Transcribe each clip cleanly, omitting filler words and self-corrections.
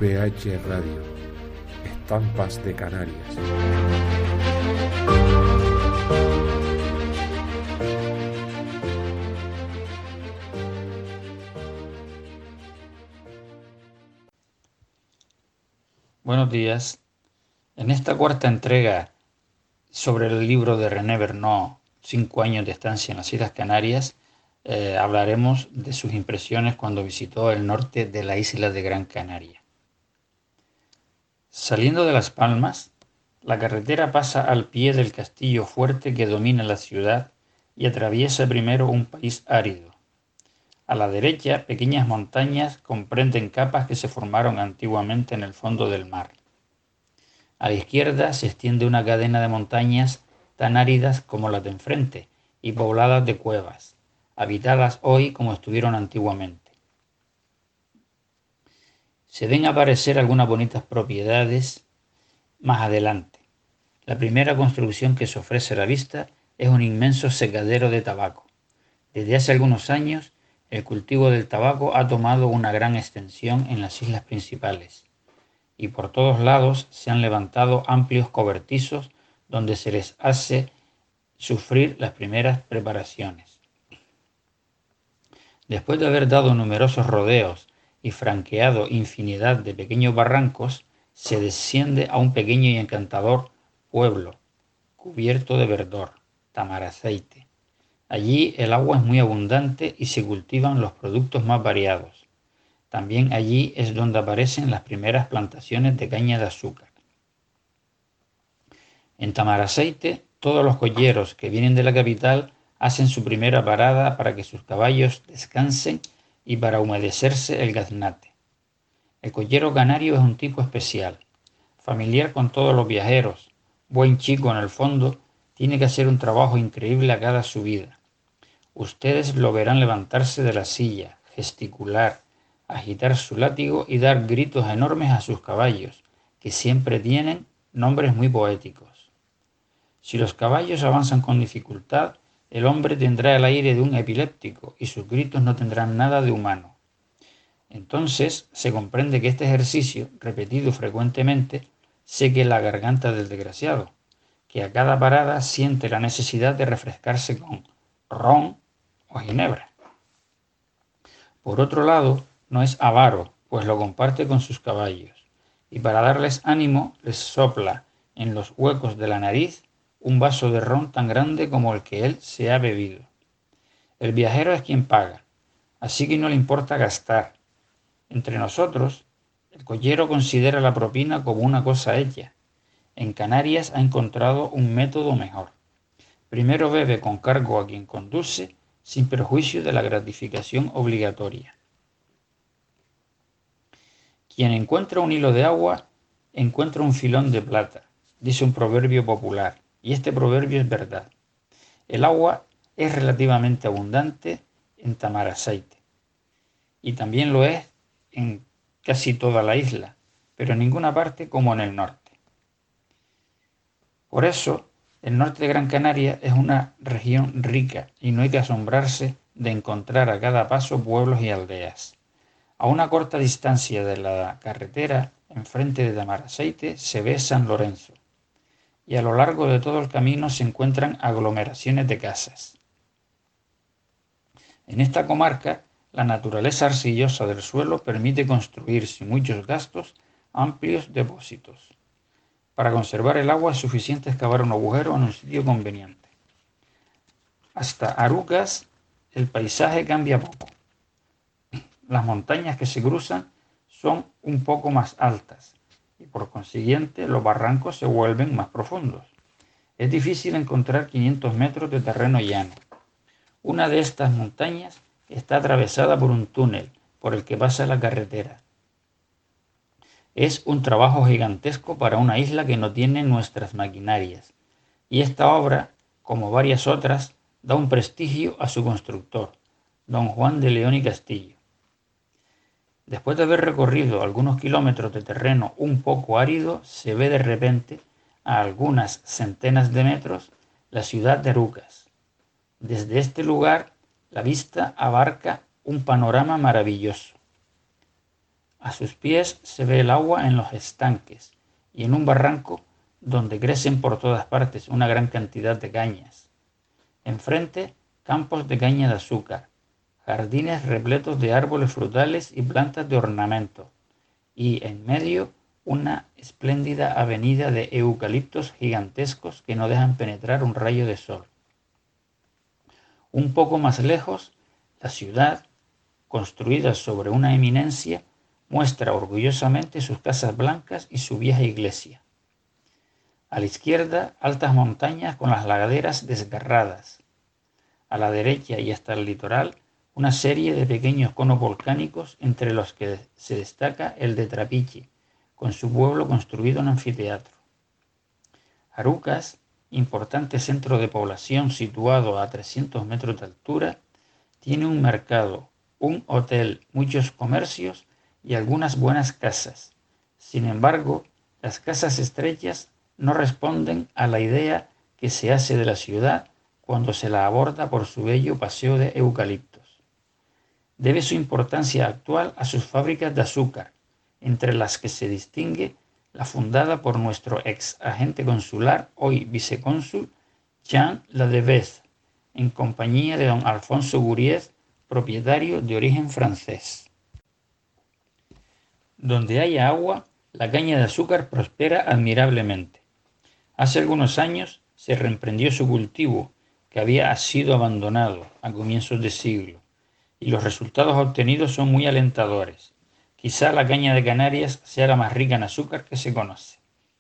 UPH Radio, Estampas de Canarias. Buenos días. En esta cuarta entrega sobre el libro de René Verneau, 5 años de estancia en las Islas Canarias, hablaremos de sus impresiones cuando visitó el norte de la isla de Gran Canaria. Saliendo de Las Palmas, la carretera pasa al pie del castillo fuerte que domina la ciudad y atraviesa primero un país árido. A la derecha, pequeñas montañas comprenden capas que se formaron antiguamente en el fondo del mar. A la izquierda se extiende una cadena de montañas tan áridas como las de enfrente y pobladas de cuevas, habitadas hoy como estuvieron antiguamente. Se ven aparecer algunas bonitas propiedades más adelante. La primera construcción que se ofrece a la vista es un inmenso secadero de tabaco. Desde hace algunos años, el cultivo del tabaco ha tomado una gran extensión en las islas principales, y por todos lados se han levantado amplios cobertizos donde se les hace sufrir las primeras preparaciones. Después de haber dado numerosos rodeos y franqueado infinidad de pequeños barrancos, se desciende a un pequeño y encantador pueblo, cubierto de verdor, Tamaraceite. Allí el agua es muy abundante y se cultivan los productos más variados. También allí es donde aparecen las primeras plantaciones de caña de azúcar. En Tamaraceite, todos los colleros que vienen de la capital hacen su primera parada para que sus caballos descansen y para humedecerse el gaznate. El collero canario es un tipo especial, familiar con todos los viajeros, buen chico en el fondo, tiene que hacer un trabajo increíble a cada subida. Ustedes lo verán levantarse de la silla, gesticular, agitar su látigo y dar gritos enormes a sus caballos, que siempre tienen nombres muy poéticos. Si los caballos avanzan con dificultad, el hombre tendrá el aire de un epiléptico y sus gritos no tendrán nada de humano. Entonces se comprende que este ejercicio, repetido frecuentemente, seque la garganta del desgraciado, que a cada parada siente la necesidad de refrescarse con ron o ginebra. Por otro lado, no es avaro, pues lo comparte con sus caballos, y para darles ánimo les sopla en los huecos de la nariz un vaso de ron tan grande como el que él se ha bebido. El viajero es quien paga, así que no le importa gastar. Entre nosotros, el collero considera la propina como una cosa hecha. En Canarias ha encontrado un método mejor. Primero bebe con cargo a quien conduce, sin perjuicio de la gratificación obligatoria. Quien encuentra un hilo de agua, encuentra un filón de plata, dice un proverbio popular, y este proverbio es verdad. El agua es relativamente abundante en Tamaraceite, y también lo es en casi toda la isla, pero en ninguna parte como en el norte. Por eso, el norte de Gran Canaria es una región rica y no hay que asombrarse de encontrar a cada paso pueblos y aldeas. A una corta distancia de la carretera, enfrente de Tamaraceite, se ve San Lorenzo, y a lo largo de todo el camino se encuentran aglomeraciones de casas. En esta comarca, la naturaleza arcillosa del suelo permite construir sin muchos gastos amplios depósitos. Para conservar el agua es suficiente excavar un agujero en un sitio conveniente. Hasta Arucas el paisaje cambia poco. Las montañas que se cruzan son un poco más altas y por consiguiente los barrancos se vuelven más profundos. Es difícil encontrar 500 metros de terreno llano. Una de estas montañas está atravesada por un túnel por el que pasa la carretera. Es un trabajo gigantesco para una isla que no tiene nuestras maquinarias, y esta obra, como varias otras, da un prestigio a su constructor, don Juan de León y Castillo. Después de haber recorrido algunos kilómetros de terreno un poco árido, se ve de repente, a algunas centenas de metros, la ciudad de Arucas. Desde este lugar, la vista abarca un panorama maravilloso. A sus pies se ve el agua en los estanques y en un barranco donde crecen por todas partes una gran cantidad de cañas. Enfrente, campos de caña de azúcar, jardines repletos de árboles frutales y plantas de ornamento, y en medio una espléndida avenida de eucaliptos gigantescos que no dejan penetrar un rayo de sol. Un poco más lejos, la ciudad, construida sobre una eminencia, muestra orgullosamente sus casas blancas y su vieja iglesia. A la izquierda, altas montañas con las laderas desgarradas. A la derecha y hasta el litoral, una serie de pequeños conos volcánicos entre los que se destaca el de Trapiche, con su pueblo construido en anfiteatro. Arucas, importante centro de población situado a 300 metros de altura, tiene un mercado, un hotel, muchos comercios y algunas buenas casas. Sin embargo, las casas estrechas no responden a la idea que se hace de la ciudad cuando se la aborda por su bello paseo de eucaliptos. Debe su importancia actual a sus fábricas de azúcar, entre las que se distingue la fundada por nuestro ex agente consular, hoy vicecónsul, Jean Ladevez, en compañía de don Alfonso Guriez, propietario de origen francés. Donde haya agua, la caña de azúcar prospera admirablemente. Hace algunos años se reemprendió su cultivo, que había sido abandonado a comienzos de siglo, y los resultados obtenidos son muy alentadores. Quizá la caña de Canarias sea la más rica en azúcar que se conoce.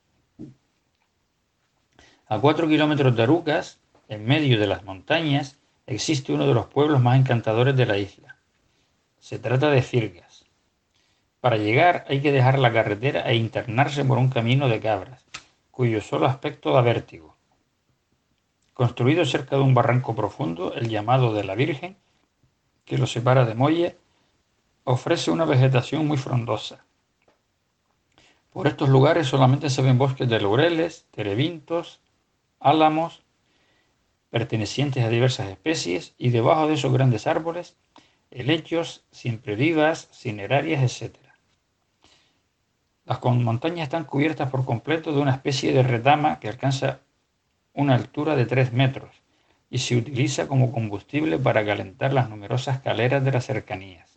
A 4 kilómetros de Arucas, en medio de las montañas, existe uno de los pueblos más encantadores de la isla. Se trata de Firgas. Para llegar hay que dejar la carretera e internarse por un camino de cabras, cuyo solo aspecto da vértigo. Construido cerca de un barranco profundo, el llamado de la Virgen, que lo separa de Molle, ofrece una vegetación muy frondosa. Por estos lugares solamente se ven bosques de laureles, terebintos, álamos, pertenecientes a diversas especies, y debajo de esos grandes árboles, helechos, siemprevivas, cinerarias, etc. Las montañas están cubiertas por completo de una especie de retama que alcanza una altura de 3 metros y se utiliza como combustible para calentar las numerosas caleras de las cercanías.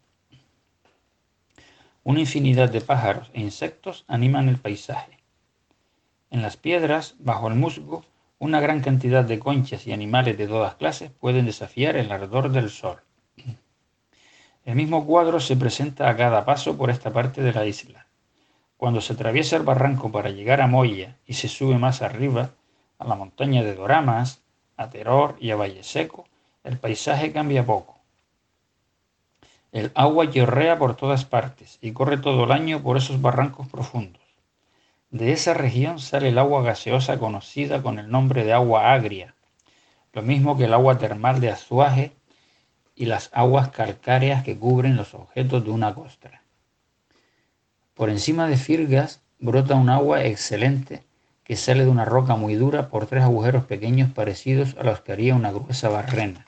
Una infinidad de pájaros e insectos animan el paisaje. En las piedras, bajo el musgo, una gran cantidad de conchas y animales de todas clases pueden desafiar el ardor del sol. El mismo cuadro se presenta a cada paso por esta parte de la isla. Cuando se atraviesa el barranco para llegar a Moya y se sube más arriba, a la montaña de Doramas, a Teror y a Valle Seco, el paisaje cambia poco. El agua chorrea por todas partes y corre todo el año por esos barrancos profundos. De esa región sale el agua gaseosa conocida con el nombre de agua agria, lo mismo que el agua termal de Azuaje y las aguas calcáreas que cubren los objetos de una costra. Por encima de Firgas brota un agua excelente que sale de una roca muy dura por 3 agujeros pequeños parecidos a los que haría una gruesa barrena.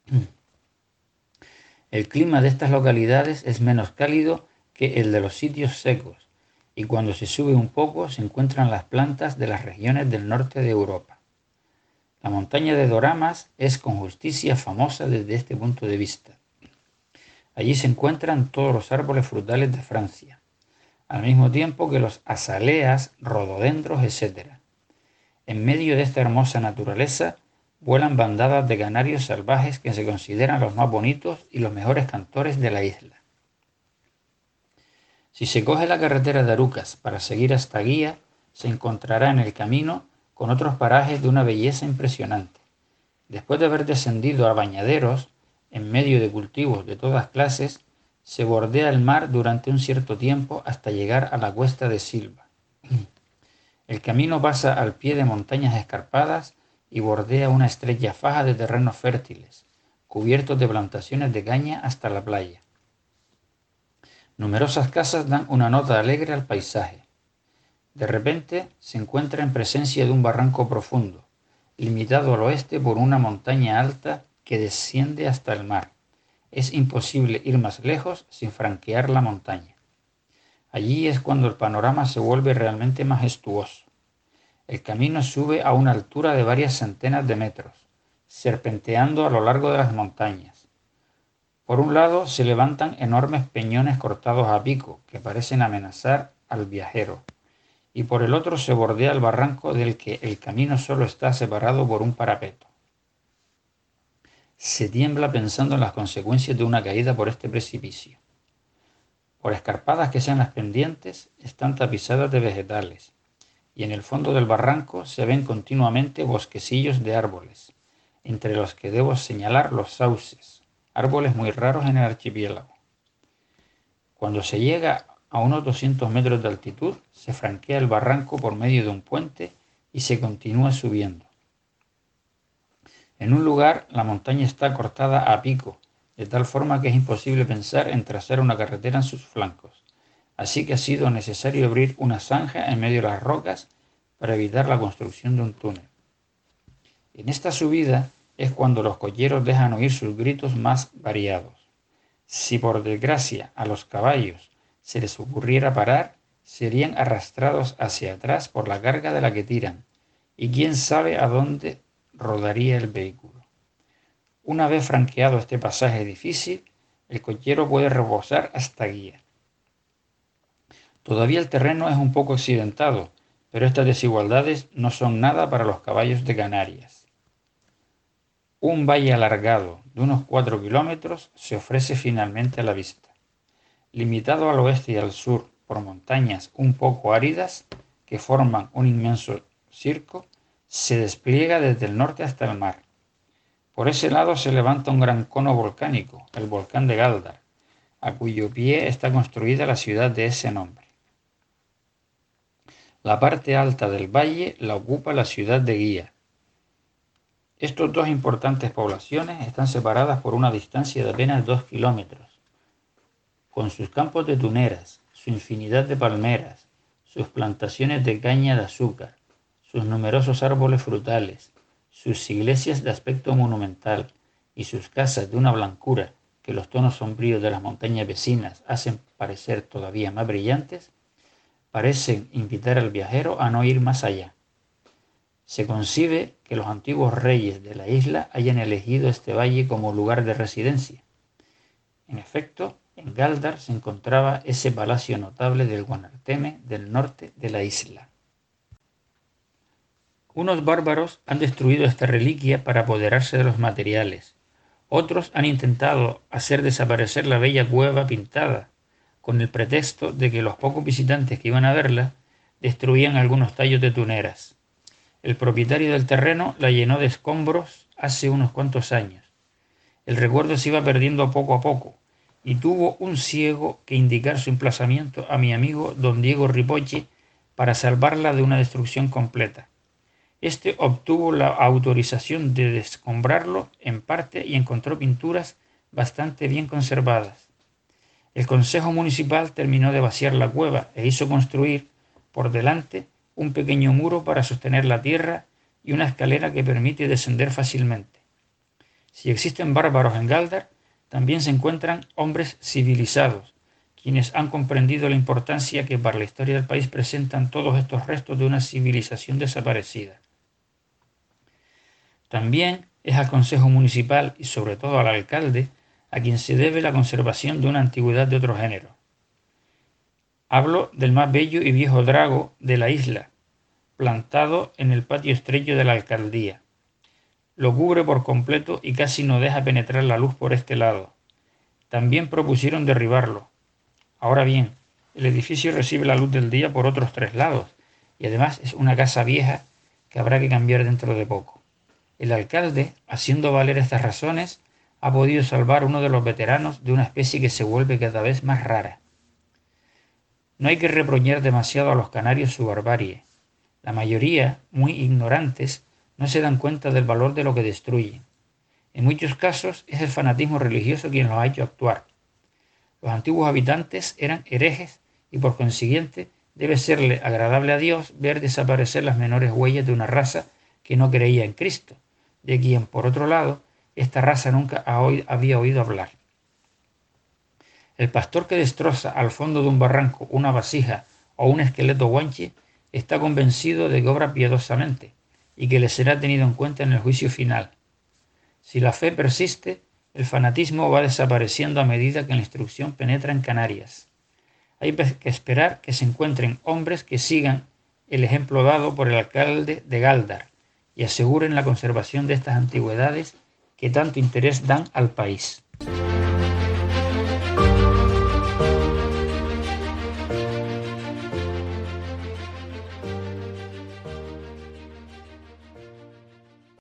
El clima de estas localidades es menos cálido que el de los sitios secos, y cuando se sube un poco se encuentran las plantas de las regiones del norte de Europa. La montaña de Doramas es con justicia famosa desde este punto de vista. Allí se encuentran todos los árboles frutales de Francia, al mismo tiempo que los azaleas, rododendros, etc. En medio de esta hermosa naturaleza vuelan bandadas de canarios salvajes que se consideran los más bonitos y los mejores cantores de la isla. Si se coge la carretera de Arucas para seguir hasta Guía, se encontrará en el camino con otros parajes de una belleza impresionante. Después de haber descendido a bañaderos, en medio de cultivos de todas clases, se bordea el mar durante un cierto tiempo hasta llegar a la cuesta de Silva. El camino pasa al pie de montañas escarpadas y bordea una estrecha faja de terrenos fértiles, cubiertos de plantaciones de caña hasta la playa. Numerosas casas dan una nota alegre al paisaje. De repente se encuentra en presencia de un barranco profundo, limitado al oeste por una montaña alta que desciende hasta el mar. Es imposible ir más lejos sin franquear la montaña. Allí es cuando el panorama se vuelve realmente majestuoso. El camino sube a una altura de varias centenas de metros, serpenteando a lo largo de las montañas. Por un lado se levantan enormes peñones cortados a pico, que parecen amenazar al viajero, y por el otro se bordea el barranco del que el camino solo está separado por un parapeto. Se tiembla pensando en las consecuencias de una caída por este precipicio. Por escarpadas que sean las pendientes, están tapizadas de vegetales, y en el fondo del barranco se ven continuamente bosquecillos de árboles, entre los que debo señalar los sauces, árboles muy raros en el archipiélago. Cuando se llega a unos 200 metros de altitud, se franquea el barranco por medio de un puente y se continúa subiendo. En un lugar, la montaña está cortada a pico, de tal forma que es imposible pensar en trazar una carretera en sus flancos. Así que ha sido necesario abrir una zanja en medio de las rocas para evitar la construcción de un túnel. En esta subida es cuando los colleros dejan oír sus gritos más variados. Si por desgracia a los caballos se les ocurriera parar, serían arrastrados hacia atrás por la carga de la que tiran, y quién sabe a dónde rodaría el vehículo. Una vez franqueado este pasaje difícil, el cochero puede reposar hasta guía. Todavía el terreno es un poco accidentado, pero estas desigualdades no son nada para los caballos de Canarias. Un valle alargado de unos 4 kilómetros se ofrece finalmente a la vista. Limitado al oeste y al sur por montañas un poco áridas que forman un inmenso circo, se despliega desde el norte hasta el mar. Por ese lado se levanta un gran cono volcánico, el volcán de Galdar, a cuyo pie está construida la ciudad de ese nombre. La parte alta del valle la ocupa la ciudad de Guía. Estos dos importantes poblaciones están separadas por una distancia de apenas 2 kilómetros. Con sus campos de tuneras, su infinidad de palmeras, sus plantaciones de caña de azúcar, sus numerosos árboles frutales, sus iglesias de aspecto monumental y sus casas de una blancura que los tonos sombríos de las montañas vecinas hacen parecer todavía más brillantes, parecen invitar al viajero a no ir más allá. Se concibe que los antiguos reyes de la isla hayan elegido este valle como lugar de residencia. En efecto, en Galdar se encontraba ese palacio notable del Guanarteme del norte de la isla. Unos bárbaros han destruido esta reliquia para apoderarse de los materiales. Otros han intentado hacer desaparecer la bella cueva pintada, con el pretexto de que los pocos visitantes que iban a verla destruían algunos tallos de tuneras. El propietario del terreno la llenó de escombros hace unos cuantos años. El recuerdo se iba perdiendo poco a poco, y tuvo un ciego que indicar su emplazamiento a mi amigo don Diego Ripoche para salvarla de una destrucción completa. Este obtuvo la autorización de descombrarlo en parte y encontró pinturas bastante bien conservadas. El Consejo Municipal terminó de vaciar la cueva e hizo construir por delante un pequeño muro para sostener la tierra y una escalera que permite descender fácilmente. Si existen bárbaros en Galdar, también se encuentran hombres civilizados, quienes han comprendido la importancia que para la historia del país presentan todos estos restos de una civilización desaparecida. También es al Consejo Municipal y sobre todo al alcalde a quien se debe la conservación de una antigüedad de otro género. Hablo del más bello y viejo drago de la isla, plantado en el patio estrecho de la alcaldía. Lo cubre por completo y casi no deja penetrar la luz por este lado. También propusieron derribarlo. Ahora bien, el edificio recibe la luz del día por otros 3 lados y además es una casa vieja que habrá que cambiar dentro de poco. El alcalde, haciendo valer estas razones, ha podido salvar uno de los veteranos de una especie que se vuelve cada vez más rara. No hay que reproñar demasiado a los canarios su barbarie. La mayoría, muy ignorantes, no se dan cuenta del valor de lo que destruyen. En muchos casos es el fanatismo religioso quien los ha hecho actuar. Los antiguos habitantes eran herejes y por consiguiente debe serle agradable a Dios ver desaparecer las menores huellas de una raza que no creía en Cristo, de quien, por otro lado, esta raza nunca había oído hablar. El pastor que destroza al fondo de un barranco una vasija o un esqueleto guanche está convencido de que obra piadosamente y que le será tenido en cuenta en el juicio final. Si la fe persiste, el fanatismo va desapareciendo a medida que la instrucción penetra en Canarias. Hay que esperar que se encuentren hombres que sigan el ejemplo dado por el alcalde de Gáldar y aseguren la conservación de estas antigüedades que tanto interés dan al país.